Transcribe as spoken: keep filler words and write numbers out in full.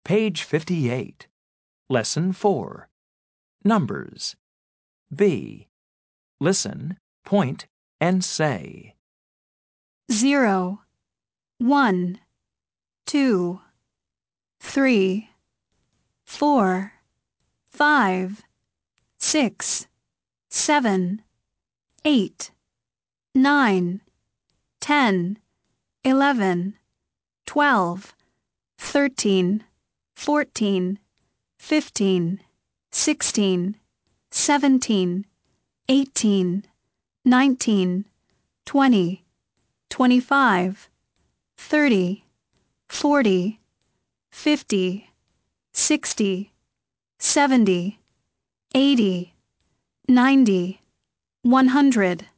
Page fifty-eight. Lesson four. Numbers. B. Listen, point, and say. Zero, one, two, three, four, five, six, seven, eight, nine, ten, eleven, twelve, thirteen, fourteen, fifteen, sixteen, seventeen, eighteen, nineteen, twenty, twenty-five, thirty, forty, fifty, sixty, seventy, eighty, ninety, one hundred.